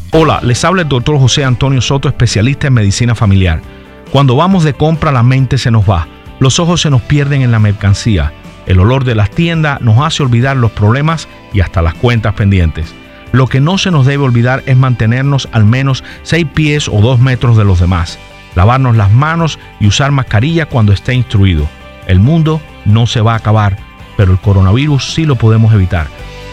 Hola, les habla el doctor José Antonio Soto, especialista en medicina familiar. Cuando vamos de compra, la mente se nos va, los ojos se nos pierden en la mercancía, el olor de las tiendas nos hace olvidar los problemas y hasta las cuentas pendientes. Lo que no se nos debe olvidar es mantenernos al menos 6 pies o 2 metros de los demás, lavarnos las manos y usar mascarilla cuando esté instruido. El mundo no se va a acabar, pero el coronavirus sí lo podemos evitar.